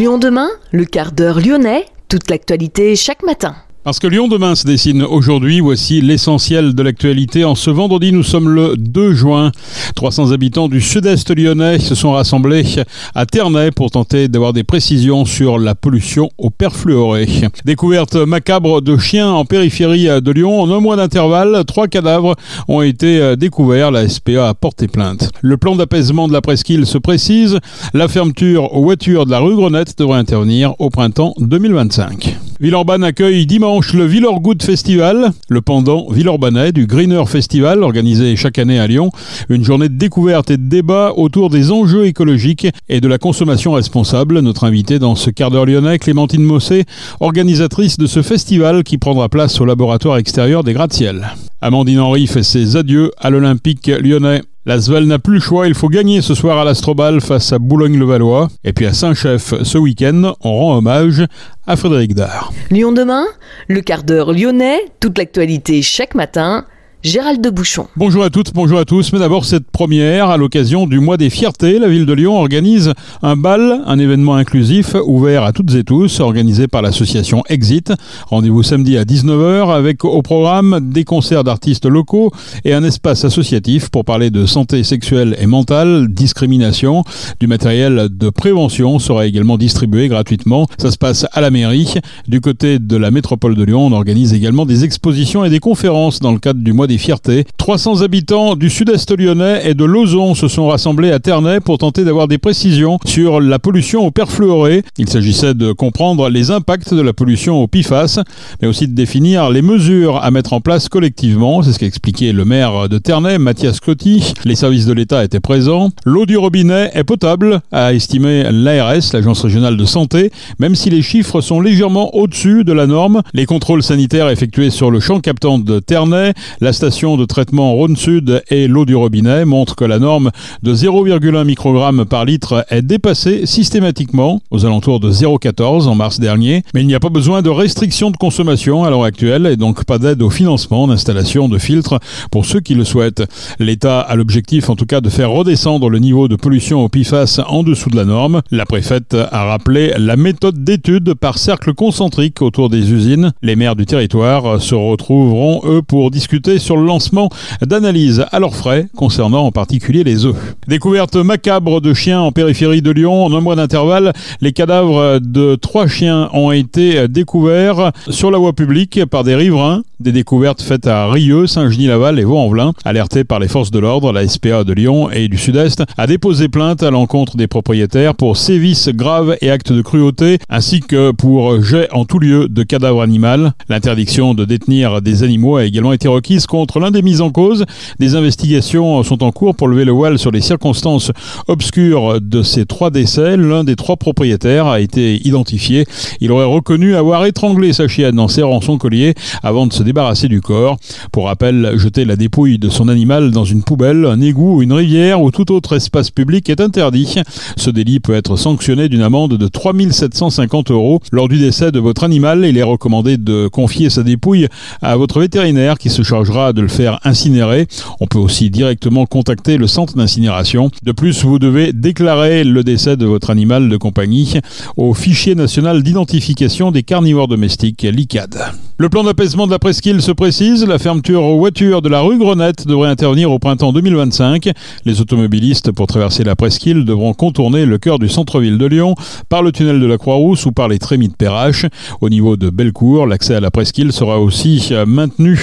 Lyon demain, le quart d'heure lyonnais, toute l'actualité chaque matin. Parce que Lyon demain se dessine aujourd'hui, voici l'essentiel de l'actualité. En ce vendredi, nous sommes le 2 juin. 300 habitants du sud-est lyonnais se sont rassemblés à Ternay pour tenter d'avoir des précisions sur la pollution au perfluoré. Découverte macabre de chiens en périphérie de Lyon. En un mois d'intervalle, 3 cadavres ont été découverts. La SPA a porté plainte. Le plan d'apaisement de la presqu'île se précise. La fermeture aux voitures de la rue Grenette devrait intervenir au printemps 2025. Villeurbanne accueille dimanche le Villorgood Festival, le pendant villeurbanais du Greener Festival organisé chaque année à Lyon. Une journée de découverte et de débat autour des enjeux écologiques et de la consommation responsable. Notre invitée dans ce quart d'heure lyonnais, Clémentine Mossé, organisatrice de ce festival qui prendra place au laboratoire extérieur des gratte-ciel. Amandine Henry fait ses adieux à l'Olympique lyonnais. L'Asvel n'a plus le choix, il faut gagner ce soir à l'Astrobal face à Boulogne-le-Valois. Et puis à Saint-Chef, ce week-end, on rend hommage à Frédéric Dard. Lyon demain, le quart d'heure lyonnais, toute l'actualité chaque matin. Gérald de Bouchon. Bonjour à toutes, bonjour à tous. Mais d'abord cette première, à l'occasion du mois des fiertés, la ville de Lyon organise un bal, un événement inclusif ouvert à toutes et tous, organisé par l'association Exit. Rendez-vous samedi à 19h avec au programme des concerts d'artistes locaux et un espace associatif pour parler de santé sexuelle et mentale, discrimination. Du matériel de prévention sera également distribué gratuitement. Ça se passe à la mairie. Du côté de la métropole de Lyon, on organise également des expositions et des conférences dans le cadre du mois des fiertés. 300 habitants du sud-est lyonnais et de Lauzon se sont rassemblés à Ternay pour tenter d'avoir des précisions sur la pollution au perfluoré. Il s'agissait de comprendre les impacts de la pollution au PFAS, mais aussi de définir les mesures à mettre en place collectivement. C'est ce qu'a expliqué le maire de Ternay, Mathias Cloty. Les services de l'État étaient présents. L'eau du robinet est potable, a estimé l'ARS, l'Agence régionale de santé, même si les chiffres sont légèrement au-dessus de la norme. Les contrôles sanitaires effectués sur le champ captant de Ternay, la station de traitement Rhône-Sud et l'eau du robinet montrent que la norme de 0,1 microgramme par litre est dépassée systématiquement aux alentours de 0,14 en mars dernier. Mais il n'y a pas besoin de restrictions de consommation à l'heure actuelle et donc pas d'aide au financement d'installation de filtres pour ceux qui le souhaitent. L'État a l'objectif en tout cas de faire redescendre le niveau de pollution au PFAS en dessous de la norme. La préfète a rappelé la méthode d'étude par cercle concentrique autour des usines. Les maires du territoire se retrouveront eux pour discuter sur le lancement d'analyses à leurs frais concernant en particulier les œufs. Découverte macabre de chiens en périphérie de Lyon. En un mois d'intervalle, les cadavres de 3 chiens ont été découverts sur la voie publique par des riverains. Des découvertes faites à Rieux, Saint-Genis-Laval et Vaux-en-Velin. Alertée par les forces de l'ordre, la SPA de Lyon et du Sud-Est a déposé plainte à l'encontre des propriétaires pour sévices graves et actes de cruauté, ainsi que pour jet en tout lieu de cadavres animaux. L'interdiction de détenir des animaux a également été requise contre l'un des mis en cause. Des investigations sont en cours pour lever le voile sur les circonstances obscures de ces 3 décès. L'un des 3 propriétaires a été identifié. Il aurait reconnu avoir étranglé sa chienne en serrant son collier avant de se débarrasser du corps. Pour rappel, jeter la dépouille de son animal dans une poubelle, un égout, une rivière ou tout autre espace public est interdit. Ce délit peut être sanctionné d'une amende de 3 750 €. Lors du décès de votre animal, il est recommandé de confier sa dépouille à votre vétérinaire qui se chargera de le faire incinérer. On peut aussi directement contacter le centre d'incinération. De plus, vous devez déclarer le décès de votre animal de compagnie au fichier national d'identification des carnivores domestiques, l'ICAD. Le plan d'apaisement de la presqu'île se précise. La fermeture aux voitures de la rue Grenette devrait intervenir au printemps 2025. Les automobilistes, pour traverser la presqu'île, devront contourner le cœur du centre-ville de Lyon par le tunnel de la Croix-Rousse ou par les trémies de Perrache. Au niveau de Bellecour, l'accès à la presqu'île sera aussi maintenu.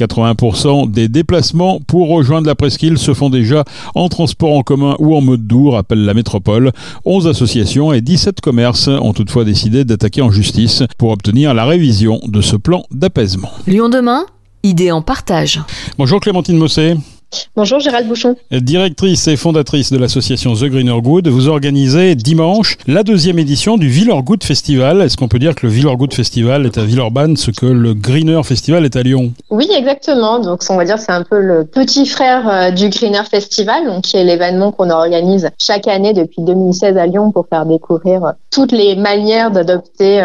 80% des déplacements pour rejoindre la presqu'île se font déjà en transport en commun ou en mode doux, rappelle la métropole. 11 associations et 17 commerces ont toutefois décidé d'attaquer en justice pour obtenir la révision de ce plan d'apaisement. Lyon demain, idée en partage. Bonjour Clémentine Mossé. Bonjour Gérald Bouchon. Directrice et fondatrice de l'association The Greener Good, vous organisez dimanche la 2e édition du Villorgood Festival. Est-ce qu'on peut dire que le Villorgood Festival est à Villeurbanne ce que le Greener Festival est à Lyon ? Oui, exactement. Donc on va dire que c'est un peu le petit frère du Greener Festival, donc, qui est l'événement qu'on organise chaque année depuis 2016 à Lyon pour faire découvrir toutes les manières d'adopter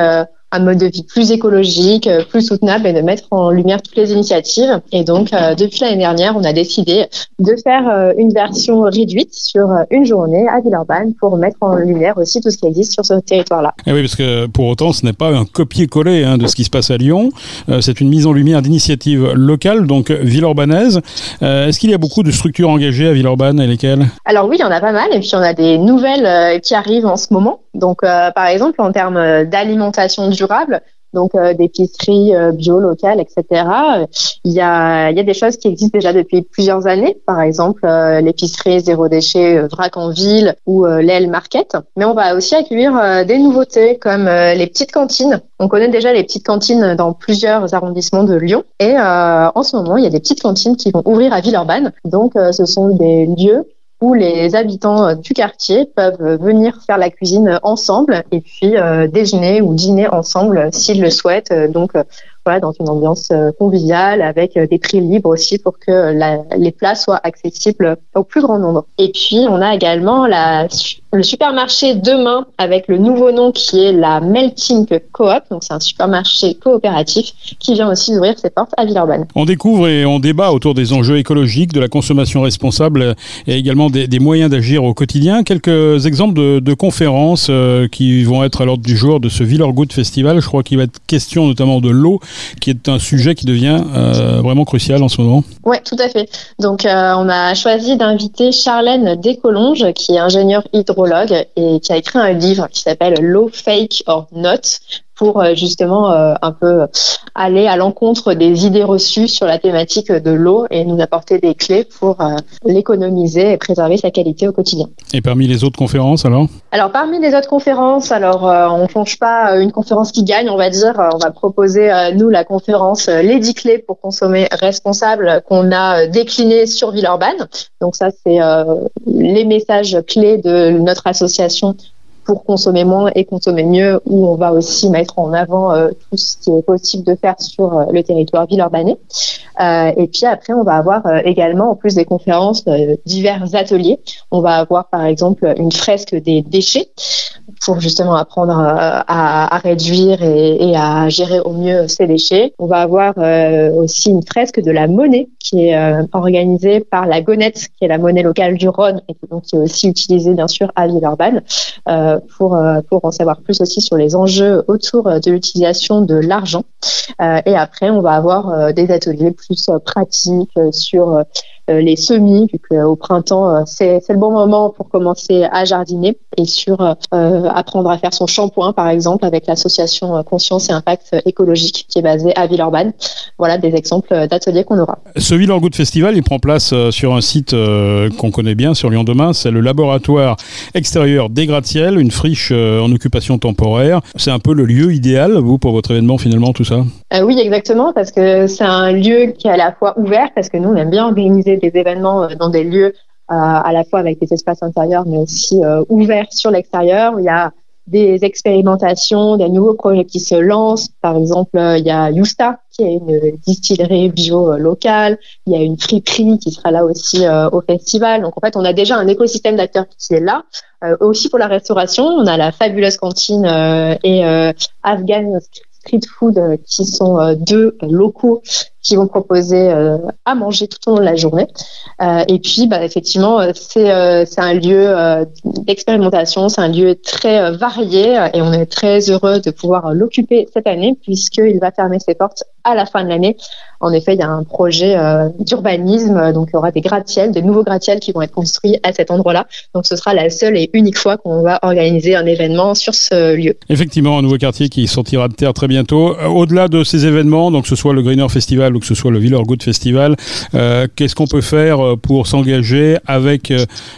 un mode de vie plus écologique, plus soutenable et de mettre en lumière toutes les initiatives. Et donc, depuis l'année dernière, on a décidé de faire une version réduite sur une journée à Villeurbanne pour mettre en lumière aussi tout ce qui existe sur ce territoire-là. Et oui, parce que pour autant, ce n'est pas un copier-coller de ce qui se passe à Lyon. C'est une mise en lumière d'initiatives locales, donc villeurbannaises. Est-ce qu'il y a beaucoup de structures engagées à Villeurbanne et lesquelles ? Alors oui, il y en a pas mal. Et puis, on a des nouvelles qui arrivent en ce moment. Donc, par exemple, en termes d'alimentation durable, donc d'épicerie bio locale, etc. Il y a des choses qui existent déjà depuis plusieurs années. Par exemple, l'épicerie zéro déchet Vrac en ville ou l'Aile Market. Mais on va aussi accueillir des nouveautés comme les petites cantines. On connaît déjà les petites cantines dans plusieurs arrondissements de Lyon. Et en ce moment, il y a des petites cantines qui vont ouvrir à Villeurbanne. Donc, ce sont des lieux où les habitants du quartier peuvent venir faire la cuisine ensemble et puis déjeuner ou dîner ensemble s'ils le souhaitent. Donc voilà, dans une ambiance conviviale avec des prix libres aussi pour que les plats soient accessibles au plus grand nombre. Et puis on a également le supermarché demain avec le nouveau nom qui est la Melting Coop. Donc c'est un supermarché coopératif qui vient aussi d'ouvrir ses portes à Villeurbanne. On découvre et on débat autour des enjeux écologiques, de la consommation responsable et également des moyens d'agir au quotidien. Quelques exemples de conférences qui vont être à l'ordre du jour de ce Villeurgood Festival. Je crois qu'il va être question notamment de l'eau, qui est un sujet qui devient vraiment crucial en ce moment. Oui, tout à fait. Donc, on a choisi d'inviter Charlène Descolonges, qui est ingénieure hydrologue et qui a écrit un livre qui s'appelle « L'eau fake or not », pour justement un peu aller à l'encontre des idées reçues sur la thématique de l'eau et nous apporter des clés pour l'économiser et préserver sa qualité au quotidien. Et parmi les autres conférences alors ? Alors parmi les autres conférences, on ne change pas une conférence qui gagne, on va dire. On va proposer nous la conférence les 10 clés pour consommer responsable qu'on a décliné sur Villeurbanne. Donc ça c'est les messages clés de notre association pour consommer moins et consommer mieux, où on va aussi mettre en avant tout ce qui est possible de faire sur le territoire villeurbanais. Et puis après, on va avoir également, en plus des conférences, divers ateliers. On va avoir par exemple une fresque des déchets pour justement apprendre à réduire et à gérer au mieux ces déchets. On va avoir aussi une fresque de la monnaie qui est organisée par la Gonette, qui est la monnaie locale du Rhône et donc qui est aussi utilisée bien sûr à Villeurbanne. Pour en savoir plus aussi sur les enjeux autour de l'utilisation de l'argent. Et après, on va avoir des ateliers plus pratiques sur les semis, vu qu'au printemps, c'est le bon moment pour commencer à jardiner et sur apprendre à faire son shampoing, par exemple, avec l'association Conscience et Impact Écologique qui est basée à Villeurbanne. Voilà des exemples d'ateliers qu'on aura. Ce Villeurgood Festival, il prend place sur un site qu'on connaît bien sur Lyon Demain, c'est le laboratoire extérieur des gratte-ciel, une friche en occupation temporaire. C'est un peu le lieu idéal, vous, pour votre événement finalement, tout ça ? Oui, exactement, parce que c'est un lieu qui est à la fois ouvert, parce que nous, on aime bien organiser des événements dans des lieux à la fois avec des espaces intérieurs, mais aussi ouverts sur l'extérieur. Il y a des expérimentations, des nouveaux projets qui se lancent. Par exemple, il y a Yousta, qui est une distillerie bio locale. Il y a une friperie qui sera là aussi au festival. Donc, en fait, on a déjà un écosystème d'acteurs qui est là. Aussi pour la restauration, on a la fabuleuse cantine et Afghan Street Food qui sont deux locaux qui vont proposer à manger tout au long de la journée. Et puis, effectivement, c'est un lieu d'expérimentation, c'est un lieu très varié et on est très heureux de pouvoir l'occuper cette année puisqu'il va fermer ses portes à la fin de l'année. En effet, il y a un projet d'urbanisme, donc il y aura des gratte-ciels, de nouveaux gratte-ciels qui vont être construits à cet endroit-là. Donc ce sera la seule et unique fois qu'on va organiser un événement sur ce lieu. Effectivement, un nouveau quartier qui sortira de terre très bientôt. Au-delà de ces événements, donc que ce soit le Greener Festival ou que ce soit le Villeurgood Festival, qu'est-ce qu'on peut faire pour s'engager avec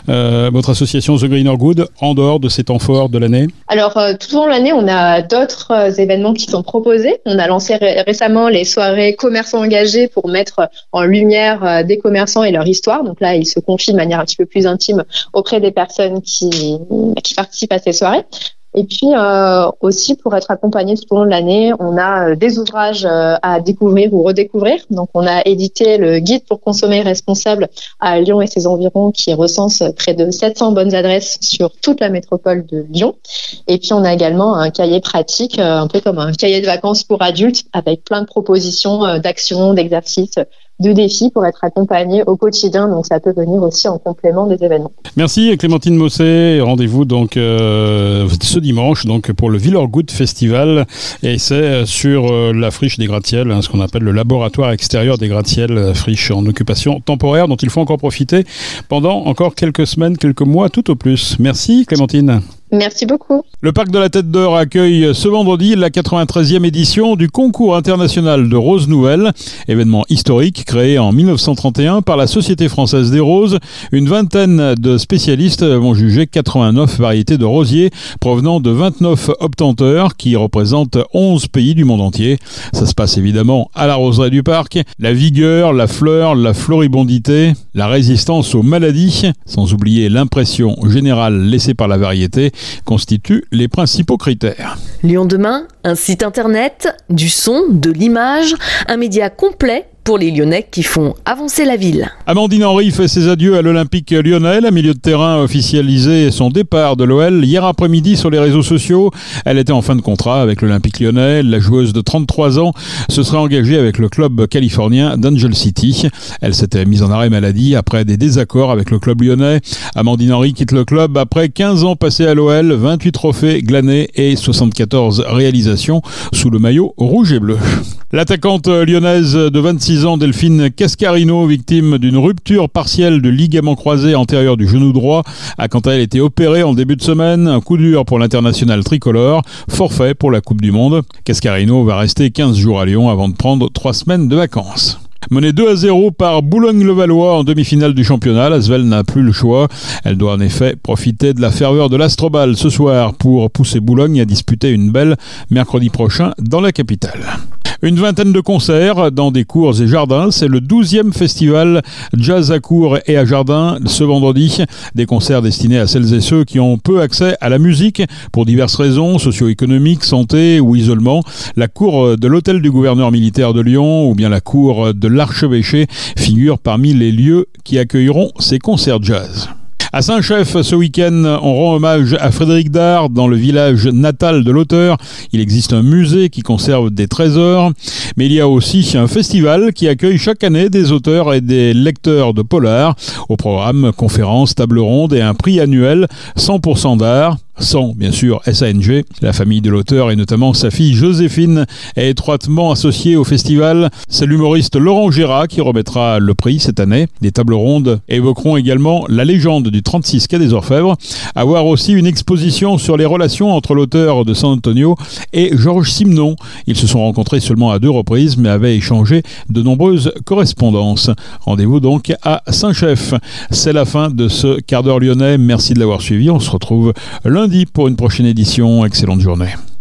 votre association The Greener Good en dehors de ces temps forts de l'année ? Alors, tout au long de l'année, on a d'autres événements qui sont proposés. On a lancé récemment les soirées commerçants engagés pour mettre en lumière des commerçants et leur histoire. Donc là, ils se confient de manière un petit peu plus intime auprès des personnes qui participent à ces soirées. Et puis aussi, pour être accompagné tout au long de l'année, on a des ouvrages à découvrir ou redécouvrir. Donc, on a édité le guide pour consommer responsable à Lyon et ses environs, qui recense près de 700 bonnes adresses sur toute la métropole de Lyon. Et puis, on a également un cahier pratique, un peu comme un cahier de vacances pour adultes, avec plein de propositions d'actions, d'exercices, de défis pour être accompagné au quotidien. Donc, ça peut venir aussi en complément des événements. Merci Clémentine Mosset. Rendez-vous donc ce dimanche donc pour le Villorgout Festival, et c'est sur la friche des gratte-ciels, ce qu'on appelle le laboratoire extérieur des gratte-ciels, friche en occupation temporaire dont il faut encore profiter pendant encore quelques semaines, quelques mois tout au plus. Merci Clémentine. Merci beaucoup. Le Parc de la Tête d'Or accueille ce vendredi la 93e édition du concours international de roses nouvelles, événement historique créé en 1931 par la Société française des roses. Une vingtaine de spécialistes vont juger 89 variétés de rosiers provenant de 29 obtenteurs qui représentent 11 pays du monde entier. Ça se passe évidemment à la roseraie du parc. La vigueur, la fleur, la floribondité, la résistance aux maladies, sans oublier l'impression générale laissée par la variété, constituent les principaux critères. Lyon demain, un site internet, du son, de l'image, un média complet pour les Lyonnais qui font avancer la ville. Amandine Henry fait ses adieux à l'Olympique lyonnais. La milieu de terrain a officialisé son départ de l'OL hier après-midi sur les réseaux sociaux. Elle était en fin de contrat avec l'Olympique lyonnais. La joueuse de 33 ans se serait engagée avec le club californien d'Angel City. Elle s'était mise en arrêt maladie après des désaccords avec le club lyonnais. Amandine Henry quitte le club après 15 ans passés à l'OL, 28 trophées glanés et 74 réalisations sous le maillot rouge et bleu. L'attaquante lyonnaise de 26 ans, Delphine Cascarino, victime d'une rupture partielle du ligament croisé antérieur du genou droit, a quant à elle été opérée en début de semaine. Un coup dur pour l'international tricolore, forfait pour la Coupe du Monde. Cascarino va rester 15 jours à Lyon avant de prendre 3 semaines de vacances. Menée 2-0 par Boulogne-le-Valois en demi-finale du championnat, l'Asvel n'a plus le choix. Elle doit en effet profiter de la ferveur de l'Astrobal ce soir pour pousser Boulogne à disputer une belle mercredi prochain dans la capitale. Une vingtaine de concerts dans des cours et jardins. C'est le 12e festival Jazz à cours et à jardin ce vendredi. Des concerts destinés à celles et ceux qui ont peu accès à la musique pour diverses raisons, socio-économiques, santé ou isolement. La cour de l'hôtel du gouverneur militaire de Lyon ou bien la cour de l'archevêché figurent parmi les lieux qui accueilleront ces concerts jazz. À Saint-Chef, ce week-end, on rend hommage à Frédéric Dard dans le village natal de l'auteur. Il existe un musée qui conserve des trésors, mais il y a aussi un festival qui accueille chaque année des auteurs et des lecteurs de polar. Au programme, conférences, tables rondes et un prix annuel 100% d'art. Sans, bien sûr, SANG. La famille de l'auteur et notamment sa fille Joséphine est étroitement associée au festival. C'est l'humoriste Laurent Gérard qui remettra le prix cette année. Des tables rondes évoqueront également la légende du 36 quai des Orfèvres. À voir aussi une exposition sur les relations entre l'auteur de San Antonio et Georges Simenon. Ils se sont rencontrés seulement à 2 reprises mais avaient échangé de nombreuses correspondances. Rendez-vous donc à Saint-Chef. C'est la fin de ce quart d'heure lyonnais. Merci de l'avoir suivi. On se retrouve lundi pour une prochaine édition. Excellente journée.